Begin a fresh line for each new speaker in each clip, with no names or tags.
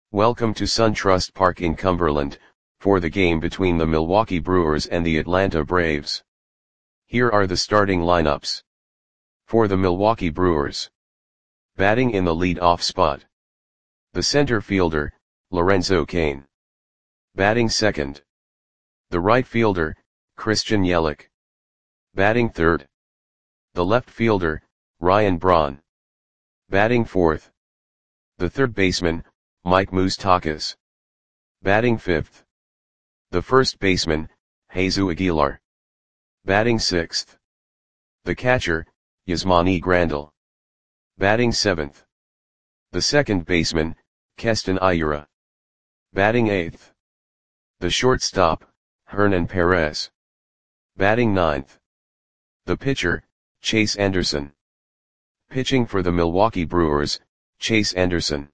Welcome to SunTrust Park in Cumberland, for the game between the Milwaukee Brewers and the Atlanta Braves. Here are the starting lineups. For the Milwaukee Brewers. Batting in the lead-off spot. The center fielder, Lorenzo Cain. Batting second. The right fielder, Christian Yelich. Batting third. The left fielder, Ryan Braun. Batting fourth. The third baseman, Mike Moustakas. Batting fifth. The first baseman, Jesus Aguilar. Batting sixth. The catcher, Yasmani Grandal. Batting seventh. The second baseman, Keston Hiura. Batting eighth. The shortstop, Hernan Perez. Batting ninth. The pitcher, Chase Anderson. Pitching for the Milwaukee Brewers, Chase Anderson.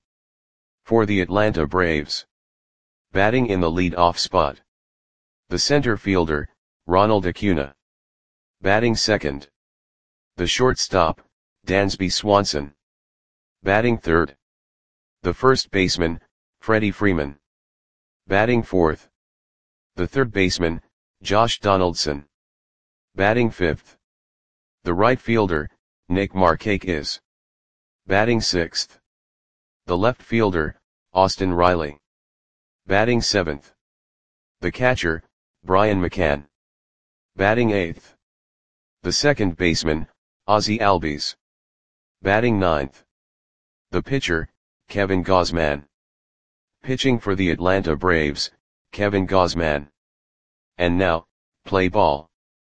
For the Atlanta Braves. Batting in the lead-off spot. The center fielder, Ronald Acuna. Batting second. The shortstop, Dansby Swanson. Batting third. The first baseman, Freddie Freeman. Batting fourth. The third baseman, Josh Donaldson. Batting fifth. The right fielder, Nick Markakis. Batting sixth. The left fielder, Austin Riley. Batting seventh. The catcher, Brian McCann. Batting eighth. The second baseman, Ozzie Albies. Batting ninth. The pitcher, Kevin Gausman. Pitching for the Atlanta Braves, Kevin Gausman. And now, play ball.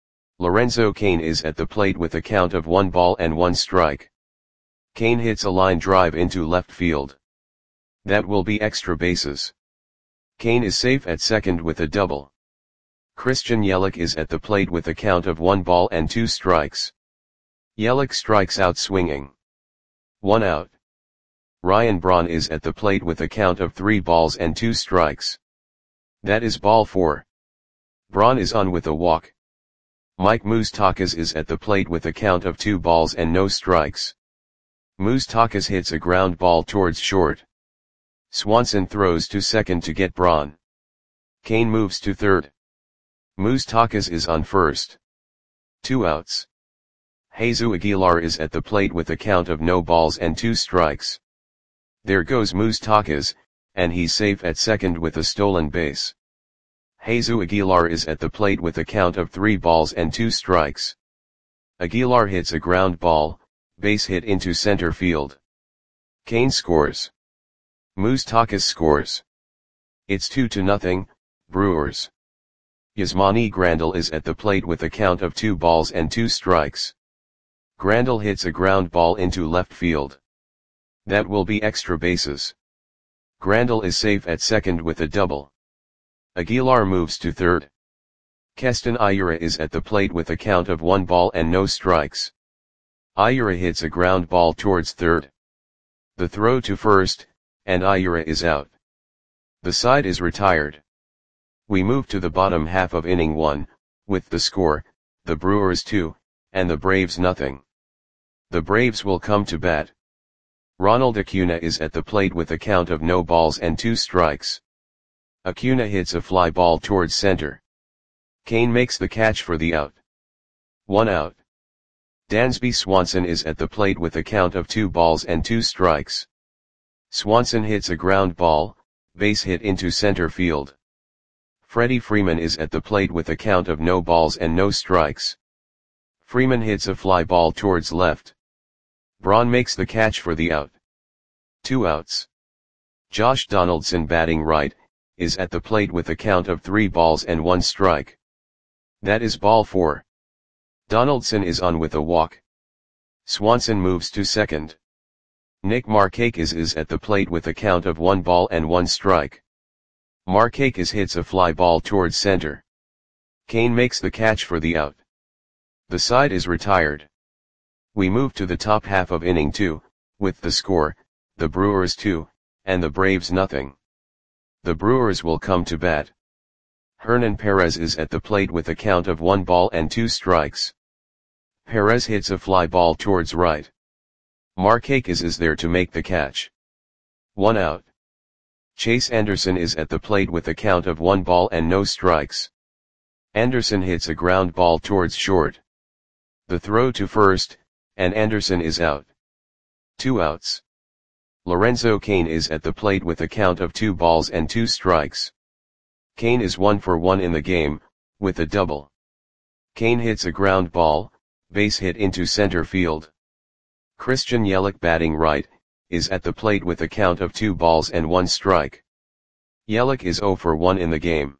Lorenzo Cain is at the plate with a count of 1 strike. Cain hits a line drive into left field. That will be extra bases. Cain is safe at second with a double. Christian Yelich is at the plate with a count of 1 strikes. Yelich strikes out swinging. 1 out. Ryan Braun is at the plate with a count of 3 strikes. That is ball 4. Braun is on with a walk. Mike Moustakas is at the plate with a count of 2 strikes. Moustakas hits a ground ball towards short. Swanson throws to second to get Braun. Cain moves to third. Moustakas is on first. 2 outs. Jesus Aguilar is at the plate with a count of no balls and 2 strikes. There goes Moustakas, and he's safe at second with a stolen base. Jesus Aguilar is at the plate with a count of 3 strikes. Aguilar hits a ground ball, base hit into center field. Cain scores. Moustakas scores. It's 2-0, Brewers. Yasmani Grandal is at the plate with a count of 2 strikes. Grandal hits a ground ball into left field. That will be extra bases. Grandal is safe at second with a double. Aguilar moves to third. Keston Hiura is at the plate with a count of 1 strikes. Hiura hits a ground ball towards third. The throw to first, and Hiura is out. The side is retired. We move to the bottom half of inning 1, with the score, the Brewers 2, and the Braves nothing. The Braves will come to bat. Ronald Acuna is at the plate with a count of no balls and 2 strikes. Acuna hits a fly ball towards center. Cain makes the catch for the out. 1 out. Dansby Swanson is at the plate with a count of 2 strikes. Swanson hits a ground ball, base hit into center field. Freddie Freeman is at the plate with a count of no balls and no strikes. Freeman hits a fly ball towards left. Braun makes the catch for the out. 2 outs. Josh Donaldson batting right, is at the plate with a count of 3 strike. That is ball 4. Donaldson is on with a walk. Swanson moves to second. Nick Markakis is at the plate with a count of 1 strike. Markakis hits a fly ball towards center. Cain makes the catch for the out. The side is retired. We move to the top half of inning 2, with the score, the Brewers 2, and the Braves nothing. The Brewers will come to bat. Hernan Perez is at the plate with a count of 1 strikes. Perez hits a fly ball towards right. Markakis is there to make the catch. 1 out. Chase Anderson is at the plate with a count of 1 ball and no strikes. Anderson hits a ground ball towards short. The throw to first, and Anderson is out. 2 outs. Lorenzo Cain is at the plate with a count of 2 balls and 2 strikes. Cain is 1 for 1 in the game, with a double. Cain hits a ground ball, base hit into center field. Christian Yelich, batting right, is at the plate with a count of 2 balls and 1 strike. Yelich is 0 for 1 in the game.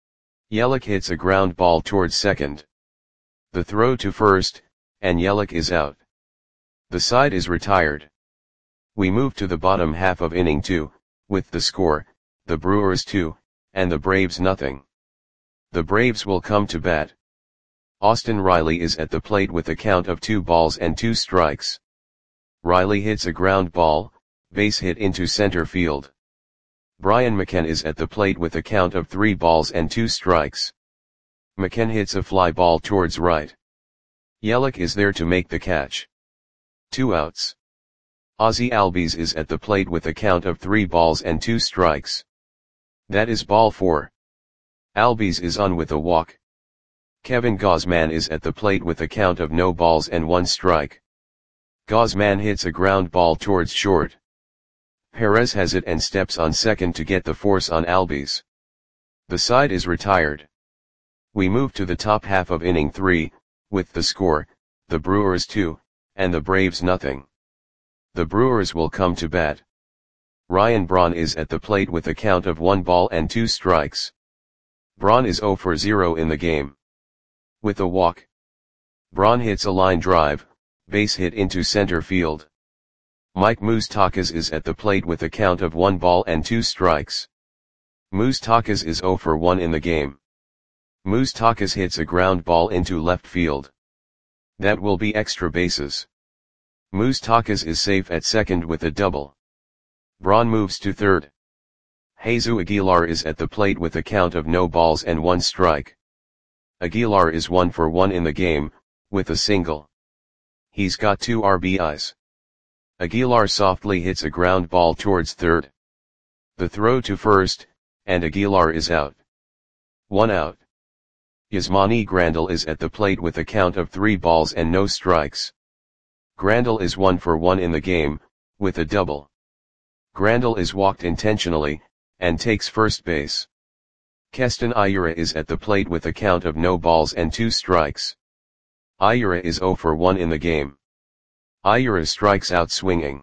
Yelich hits a ground ball towards second. The throw to first, and Yelich is out. The side is retired. We move to the bottom half of inning 2, with the score, the Brewers 2, and the Braves nothing. The Braves will come to bat. Austin Riley is at the plate with a count of 2 balls and 2 strikes. Riley hits a ground ball, base hit into center field. Brian McCann is at the plate with a count of 3 balls and 2 strikes. McCann hits a fly ball towards right. Yelich is there to make the catch. 2 outs. Ozzie Albies is at the plate with a count of 3 balls and 2 strikes. That is ball 4. Albies is on with a walk. Kevin Gausman is at the plate with a count of no balls and 1 strike. Gausman hits a ground ball towards short. Perez has it and steps on second to get the force on Albies. The side is retired. We move to the top half of inning 3, with the score, the Brewers 2, and the Braves nothing. The Brewers will come to bat. Ryan Braun is at the plate with a count of 1 ball and 2 strikes. Braun is 0 for 0 in the game. With a walk. Braun hits a line drive, base hit into center field. Mike Moustakas is at the plate with a count of 1 ball and 2 strikes. Moustakas is 0 for 1 in the game. Moustakas hits a ground ball into left field. That will be extra bases. Moustakas is safe at second with a double. Braun moves to third. Jesus Aguilar is at the plate with a count of no balls and 1 strike. Aguilar is 1 for 1 in the game, with a single. He's got 2 RBIs. Aguilar softly hits a ground ball towards third. The throw to first, and Aguilar is out. 1 out. Yasmani Grandal is at the plate with a count of 3 balls and no strikes. Grandal is 1 for 1 in the game, with a double. Grandal is walked intentionally, and takes first base. Keston Hiura is at the plate with a count of no balls and 2 strikes. Hiura is 0 for 1 in the game. Hiura strikes out swinging.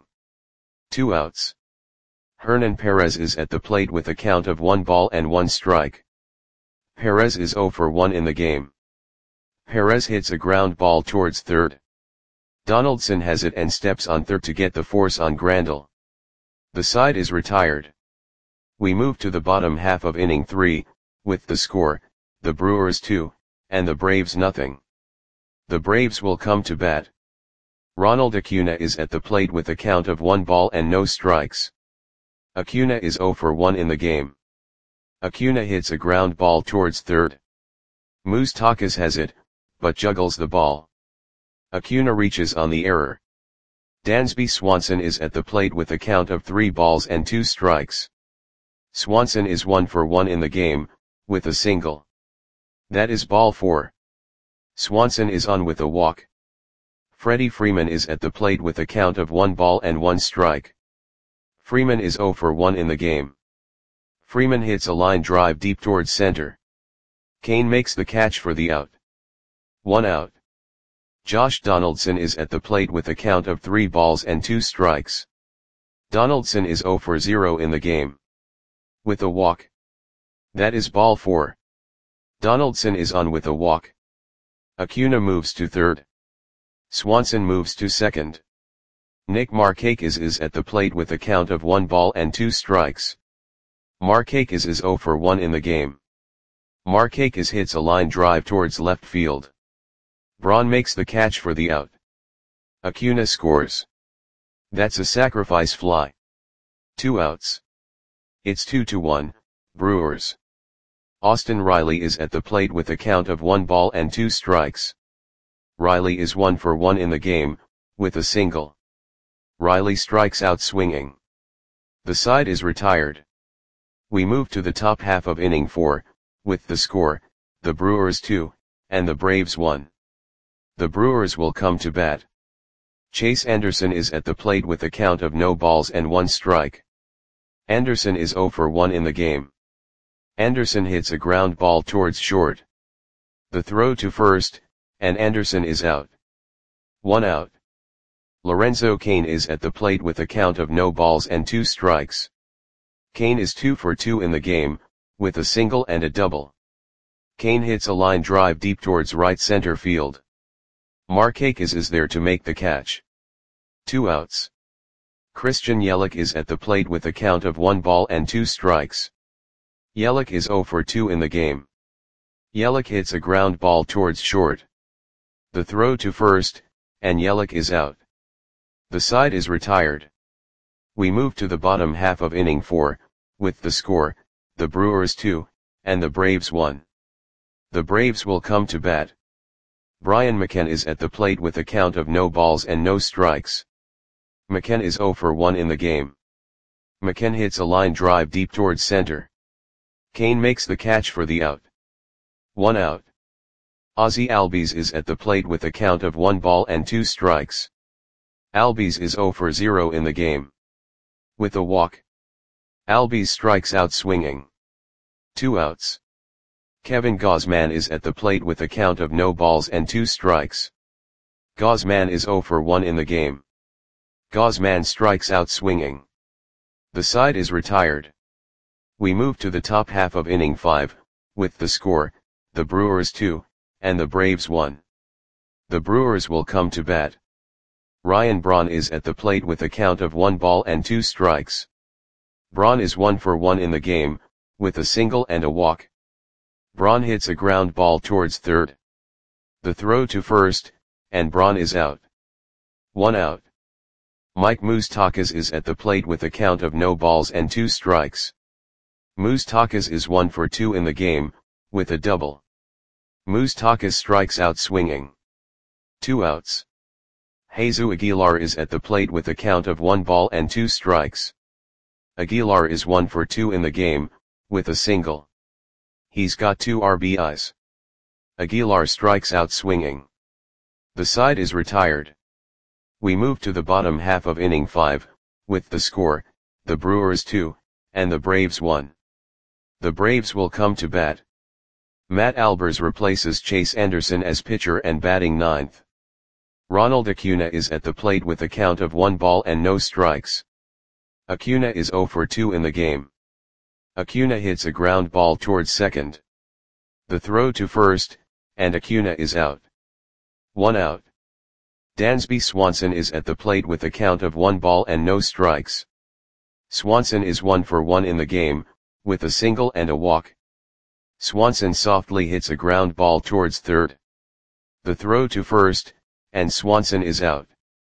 2 outs. Hernan Perez is at the plate with a count of 1 ball and 1 strike. Perez is 0 for 1 in the game. Perez hits a ground ball towards third. Donaldson has it and steps on third to get the force on Grandal. The side is retired. We move to the bottom half of inning 3, with the score, the Brewers 2, and the Braves nothing. The Braves will come to bat. Ronald Acuna is at the plate with a count of 1 ball and no strikes. Acuna is 0 for 1 in the game. Acuna hits a ground ball towards third. Moustakas has it, but juggles the ball. Acuna reaches on the error. Dansby Swanson is at the plate with a count of 3 balls and 2 strikes. Swanson is 1 for 1 in the game, with a single. That is ball 4. Swanson is on with a walk. Freddie Freeman is at the plate with a count of 1 ball and 1 strike. Freeman is 0 for 1 in the game. Freeman hits a line drive deep towards center. Cain makes the catch for the out. 1 out. Josh Donaldson is at the plate with a count of 3 balls and 2 strikes. Donaldson is 0 for 0 in the game. With a walk. That is ball 4. Donaldson is on with a walk. Acuna moves to third. Swanson moves to second. Nick Markakis is at the plate with a count of 1 ball and 2 strikes. Markakis is 0 for 1 in the game. Markakis hits a line drive towards left field. Braun makes the catch for the out. Acuna scores. That's a sacrifice fly. 2 outs. It's 2-1, Brewers. Austin Riley is at the plate with a count of 1 ball and 2 strikes. Riley is 1 for 1 in the game, with a single. Riley strikes out swinging. The side is retired. We move to the top half of inning 4, with the score, the Brewers 2, and the Braves 1. The Brewers will come to bat. Chase Anderson is at the plate with a count of no balls and 1 strike. Anderson is 0 for 1 in the game. Anderson hits a ground ball towards short. The throw to first, and Anderson is out. 1 out. Lorenzo Cain is at the plate with a count of no balls and 2 strikes. Cain is 2 for 2 in the game, with a single and a double. Cain hits a line drive deep towards right center field. Markakis is there to make the catch. 2 outs. Christian Yelich is at the plate with a count of 1 ball and 2 strikes. Yelich is 0 for 2 in the game. Yelich hits a ground ball towards short. The throw to first, and Yelich is out. The side is retired. We move to the bottom half of inning 4, with the score, the Brewers 2, and the Braves 1. The Braves will come to bat. Brian McCann is at the plate with a count of no balls and no strikes. McCann is 0 for 1 in the game. McCann hits a line drive deep towards center. Cain makes the catch for the out. 1 out. Ozzie Albies is at the plate with a count of 1 ball and 2 strikes. Albies is 0 for 0 in the game. With a walk, Albies strikes out swinging. 2 outs. Kevin Gausman is at the plate with a count of no balls and 2 strikes. Gausman is 0 for 1 in the game. Gausman strikes out swinging. The side is retired. We move to the top half of inning 5, with the score, the Brewers 2, and the Braves 1. The Brewers will come to bat. Ryan Braun is at the plate with a count of 1 ball and 2 strikes. Braun is 1 for 1 in the game, with a single and a walk. Braun hits a ground ball towards third. The throw to first, and Braun is out. 1 out. Mike Moustakas is at the plate with a count of no balls and 2 strikes. Moustakas is 1 for 2 in the game, with a double. Moustakas strikes out swinging. 2 outs. Jesus Aguilar is at the plate with a count of 1 ball and 2 strikes. Aguilar is 1 for 2 in the game, with a single. He's got 2 RBIs. Aguilar strikes out swinging. The side is retired. We move to the bottom half of inning 5, with the score, the Brewers 2, and the Braves 1. The Braves will come to bat. Matt Albers replaces Chase Anderson as pitcher and batting 9th. Ronald Acuna is at the plate with a count of 1 ball and no strikes. Acuna is 0 for 2 in the game. Acuna hits a ground ball towards second. The throw to first, and Acuna is out. 1 out. Dansby Swanson is at the plate with a count of 1 ball and no strikes. Swanson is 1 for 1 in the game, with a single and a walk. Swanson softly hits a ground ball towards third. The throw to first, and Swanson is out.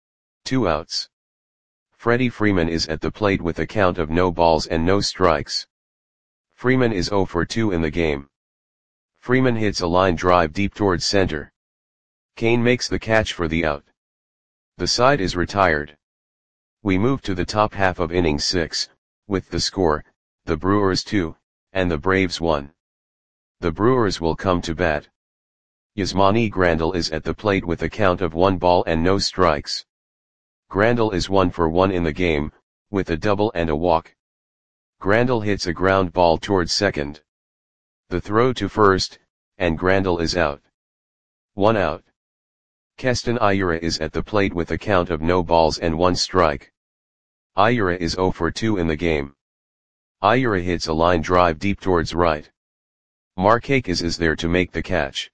2 outs. Freddie Freeman is at the plate with a count of no balls and no strikes. Freeman is 0 for 2 in the game. Freeman hits a line drive deep towards center. Cain makes the catch for the out. The side is retired. We move to the top half of inning 6, with the score, the Brewers 2, and the Braves 1. The Brewers will come to bat. Yasmani Grandal is at the plate with a count of 1 ball and no strikes. Grandal is 1 for 1 in the game, with a double and a walk. Grandal hits a ground ball towards second. The throw to first, and Grandal is out. 1 out. Keston Hiura is at the plate with a count of no balls and 1 strike. Hiura is 0 for 2 in the game. Hiura hits a line drive deep towards right. Markakis is there to make the catch.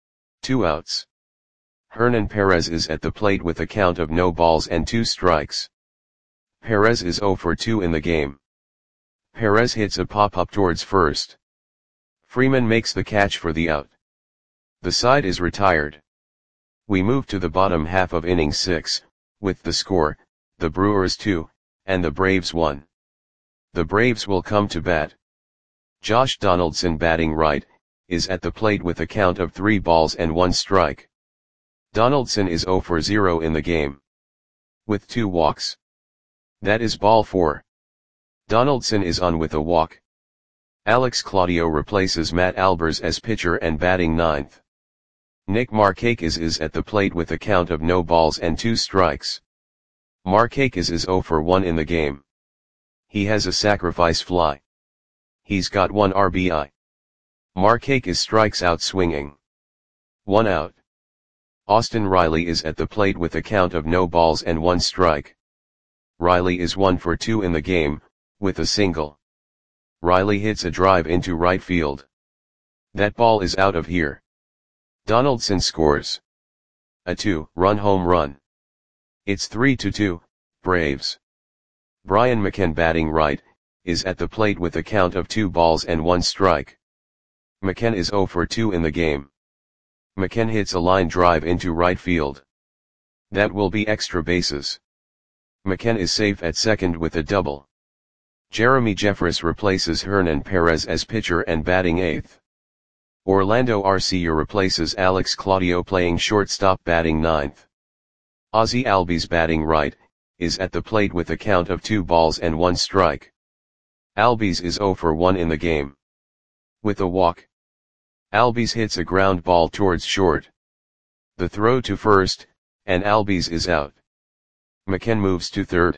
2 outs. Hernan Perez is at the plate with a count of no balls and 2 strikes. Perez is 0 for 2 in the game. Perez hits a pop-up towards first. Freeman makes the catch for the out. The side is retired. We move to the bottom half of inning 6, with the score, the Brewers 2, and the Braves 1. The Braves will come to bat. Josh Donaldson, batting right, is at the plate with a count of 3 balls and 1 strike. Donaldson is 0 for 0 in the game. With 2 walks. That is ball 4. Donaldson is on with a walk. Alex Claudio replaces Matt Albers as pitcher and batting ninth. Nick Markakis is at the plate with a count of no balls and 2 strikes. Markakis is 0 for 1 in the game. He has a sacrifice fly. He's got 1 RBI. Markakis strikes out swinging. 1 out. Austin Riley is at the plate with a count of no balls and 1 strike. Riley is 1 for 2 in the game, with a single. Riley hits a drive into right field. That ball is out of here. Donaldson scores a 2-run home run. It's 3-2, Braves. Brian McCann, batting right, is at the plate with a count of 2 balls and 1 strike. McCann is 0 for 2 in the game. McCann hits a line drive into right field. That will be extra bases. McCann is safe at second with a double. Jeremy Jeffress replaces Hernan Perez as pitcher and batting eighth. Orlando Arcia replaces Alex Claudio playing shortstop, batting ninth. Ozzie Albies, batting right, is at the plate with a count of 2 balls and 1 strike. Albies is 0 for 1 in the game. With a walk. Albies hits a ground ball towards short. The throw to first, and Albies is out. McCann moves to third.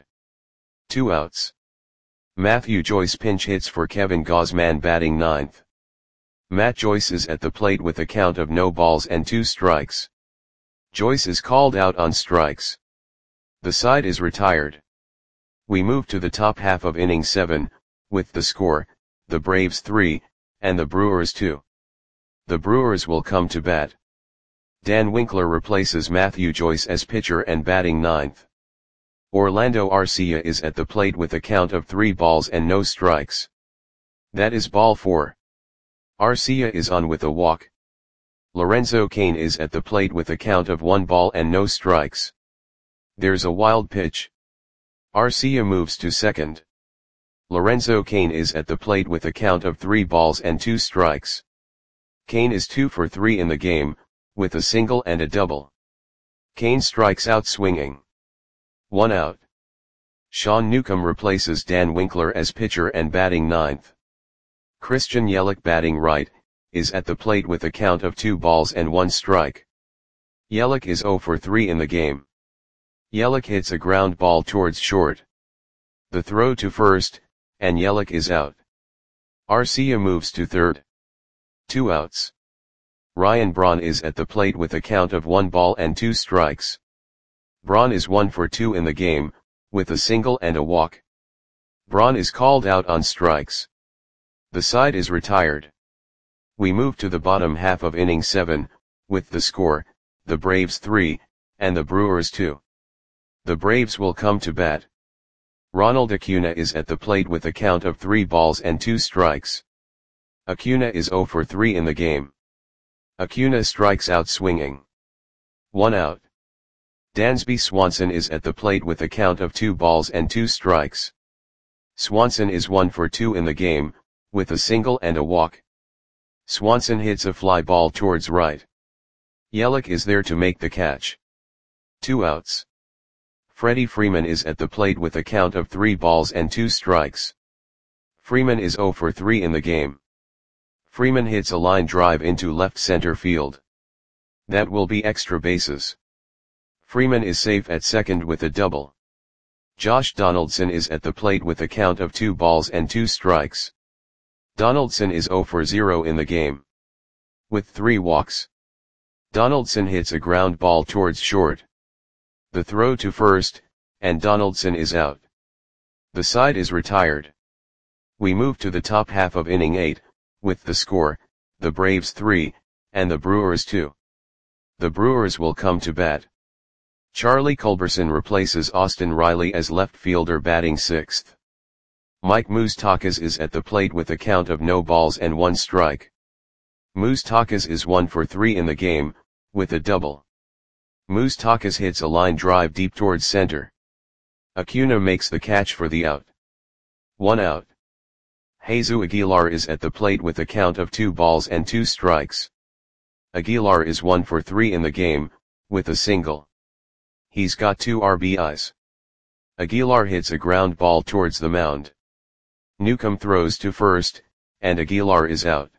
2 outs. Matthew Joyce pinch hits for Kevin Gausman, batting ninth. Matt Joyce is at the plate with a count of no balls and 2 strikes. Joyce is called out on strikes. The side is retired. We move to the top half of inning 7, with the score, the Braves 3, and the Brewers 2. The Brewers will come to bat. Dan Winkler replaces Matthew Joyce as pitcher and batting ninth. Orlando Arcia is at the plate with a count of 3 balls and no strikes. That is ball 4. Arcia is on with a walk. Lorenzo Cain is at the plate with a count of 1 ball and no strikes. There's a wild pitch. Arcia moves to second. Lorenzo Cain is at the plate with a count of 3 balls and 2 strikes. Cain is 2 for 3 in the game, with a single and a double. Cain strikes out swinging. 1 out. Sean Newcomb replaces Dan Winkler as pitcher and batting ninth. Christian Yelich, batting right, is at the plate with a count of 2 balls and 1 strike. Yelich is 0 for 3 in the game. Yelich hits a ground ball towards short. The throw to first, and Yelich is out. Arcia moves to third. 2 outs. Ryan Braun is at the plate with a count of 1 ball and 2 strikes. Braun is 1 for 2 in the game, with a single and a walk. Braun is called out on strikes. The side is retired. We move to the bottom half of inning 7, with the score, the Braves 3, and the Brewers 2. The Braves will come to bat. Ronald Acuna is at the plate with a count of 3 balls and 2 strikes. Acuna is 0 for 3 in the game. Acuna strikes out swinging. 1 out. Dansby Swanson is at the plate with a count of 2 balls and 2 strikes. Swanson is 1 for 2 in the game, with a single and a walk. Swanson hits a fly ball towards right. Yelich is there to make the catch. 2 outs. Freddie Freeman is at the plate with a count of 3 balls and 2 strikes. Freeman is 0 for 3 in the game. Freeman hits a line drive into left center field. That will be extra bases. Freeman is safe at second with a double. Josh Donaldson is at the plate with a count of 2 balls and 2 strikes. Donaldson is 0 for 0 in the game. With 3 walks. Donaldson hits a ground ball towards short. The throw to first, and Donaldson is out. The side is retired. We move to the top half of inning 8, with the score, the Braves 3, and the Brewers 2. The Brewers will come to bat. Charlie Culberson replaces Austin Riley as left fielder, batting sixth. Mike Moustakas is at the plate with a count of no balls and 1 strike. Moustakas is 1 for 3 in the game, with a double. Moustakas hits a line drive deep towards center. Acuna makes the catch for the out. 1 out. Jesus Aguilar is at the plate with a count of 2 balls and 2 strikes. Aguilar is 1 for 3 in the game, with a single. He's got 2 RBIs. Aguilar hits a ground ball towards the mound. Newcomb throws to first, and Aguilar is out.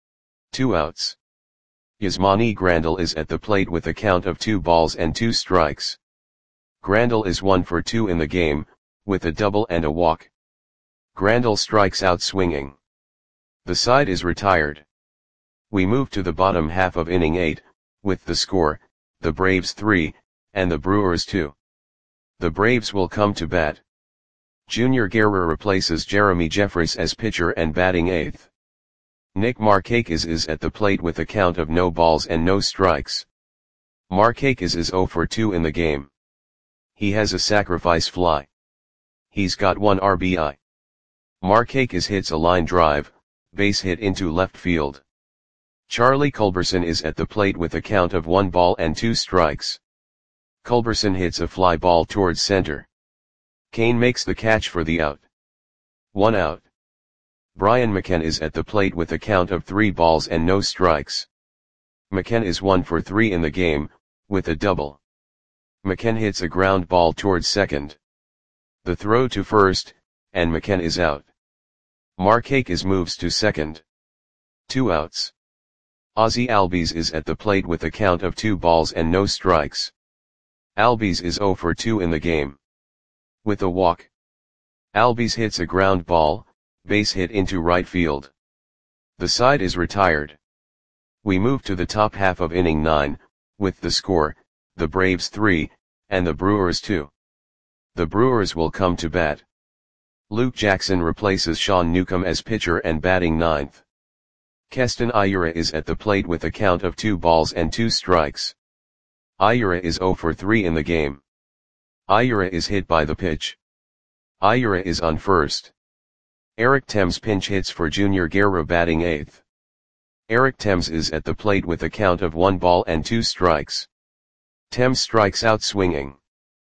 2 outs. Yasmani Grandal is at the plate with a count of 2 balls and 2 strikes. Grandal is 1 for 2 in the game, with a double and a walk. Grandal strikes out swinging. The side is retired. We move to the bottom half of inning 8, with the score, the Braves 3, and the Brewers 2. The Braves will come to bat. Junior Guerra replaces Jeremy Jeffress as pitcher and batting 8th. Nick Markakis is at the plate with a count of no balls and no strikes. Markakis is 0 for 2 in the game. He has a sacrifice fly. He's got 1 RBI. Markakis hits a line drive, base hit into left field. Charlie Culberson is at the plate with a count of 1 ball and 2 strikes. Culberson hits a fly ball towards center. Kane makes the catch for the out. 1 out. Brian McKenna is at the plate with a count of 3 balls and no strikes. McKenna is 1 for 3 in the game, with a double. McKenna hits a ground ball towards second. The throw to first, and McKenna is out. Markakis moves to second. 2 outs. Ozzie Albies is at the plate with a count of 2 balls and no strikes. Albies is 0 for 2 in the game. With a walk. Albies hits a ground ball, base hit into right field. The side is retired. We move to the top half of inning 9, with the score, the Braves 3, and the Brewers 2. The Brewers will come to bat. Luke Jackson replaces Sean Newcomb as pitcher and batting 9th. Keston Hiura is at the plate with a count of 2 balls and 2 strikes. Hiura is 0 for 3 in the game. Hiura is hit by the pitch. Hiura is on first. Eric Thames pinch hits for Junior Guerra batting 8th. Eric Thames is at the plate with a count of 1 ball and 2 strikes. Thames strikes out swinging.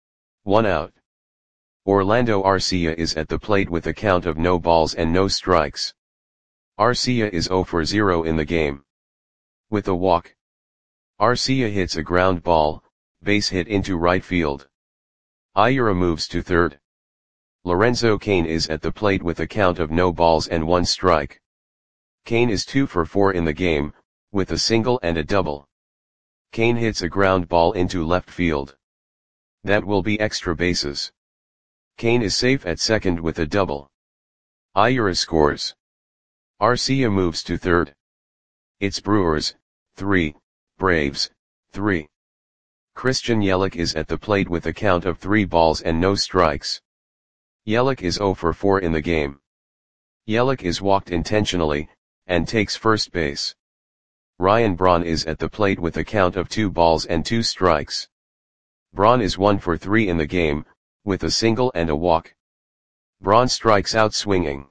1 out. Orlando Arcia is at the plate with a count of no balls and no strikes. Arcia is 0 for 0 in the game. With a walk. Arcia hits a ground ball, base hit into right field. Hiura moves to third. Lorenzo Cain is at the plate with a count of no balls and 1 strike. Cain is 2 for 4 in the game, with a single and a double. Cain hits a ground ball into left field. That will be extra bases. Cain is safe at second with a double. Hiura scores. Arcia moves to third. It's Brewers, 3, Braves, 3. Christian Yelich is at the plate with a count of 3 balls and no strikes. Yelich is 0 for 4 in the game. Yelich is walked intentionally, and takes first base. Ryan Braun is at the plate with a count of 2 balls and 2 strikes. Braun is 1 for 3 in the game, with a single and a walk. Braun strikes out swinging.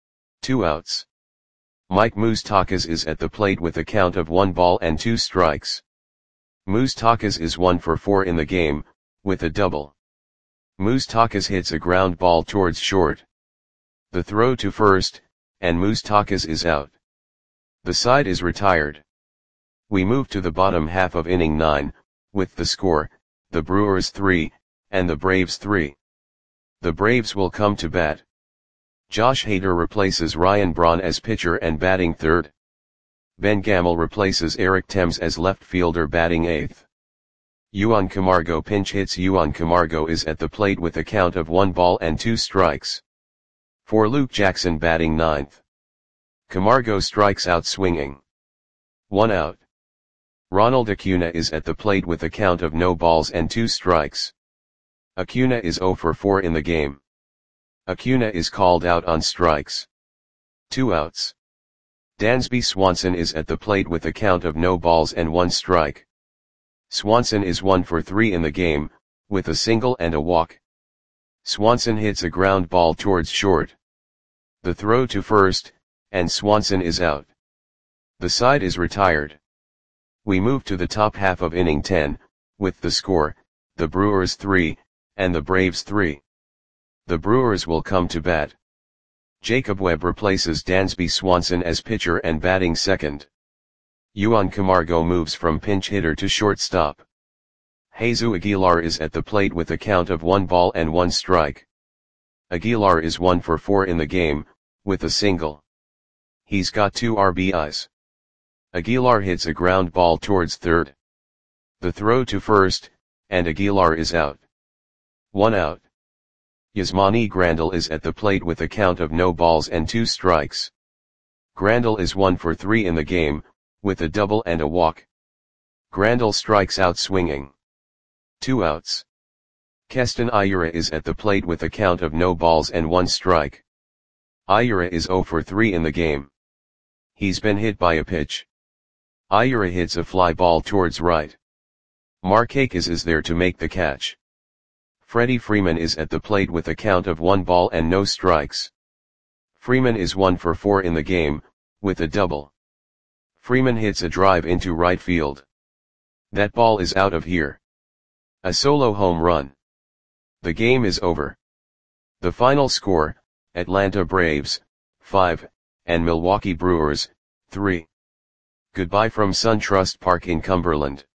2 outs. Mike Moustakas is at the plate with a count of 1 ball and 2 strikes. Moustakas is 1 for 4 in the game, with a double. Moustakas hits a ground ball towards short. The throw to first, and Moustakas is out. The side is retired. We move to the bottom half of inning 9, with the score, the Brewers 3, and the Braves 3. The Braves will come to bat. Josh Hader replaces Ryan Braun as pitcher and batting 3rd. Ben Gamel replaces Eric Thames as left fielder batting 8th. Juan Camargo pinch hits. Juan Camargo is at the plate with a count of 1 ball and 2 strikes. For Luke Jackson batting 9th. Camargo strikes out swinging. 1 out. Ronald Acuna is at the plate with a count of no balls and 2 strikes. Acuna is 0 for 4 in the game. Acuna is called out on strikes. 2 outs. Dansby Swanson is at the plate with a count of no balls and 1 strike. Swanson is 1 for 3 in the game, with a single and a walk. Swanson hits a ground ball towards short. The throw to first, and Swanson is out. The side is retired. We move to the top half of inning 10, with the score, the Brewers 3, and the Braves 3. The Brewers will come to bat. Jacob Webb replaces Dansby Swanson as pitcher and batting 2nd. Juan Camargo moves from pinch hitter to shortstop. Jesus Aguilar is at the plate with a count of 1 ball and 1 strike. Aguilar is 1 for 4 in the game, with a single. He's got 2 RBIs. Aguilar hits a ground ball towards third. The throw to first, and Aguilar is out. 1 out. Yasmani Grandal is at the plate with a count of no balls and 2 strikes. Grandal is 1 for 3 in the game, with a double and a walk. Grandal strikes out swinging. 2 outs. Keston Hiura is at the plate with a count of no balls and 1 strike. Hiura is 0 for 3 in the game. He's been hit by a pitch. Hiura hits a fly ball towards right. Markakis is there to make the catch. Freddie Freeman is at the plate with a count of 1 ball and no strikes. Freeman is 1 for 4 in the game, with a double. Freeman hits a drive into right field. That ball is out of here. A solo home run. The game is over. The final score, Atlanta Braves, 5, and Milwaukee Brewers, 3. Goodbye from SunTrust Park in Cumberland.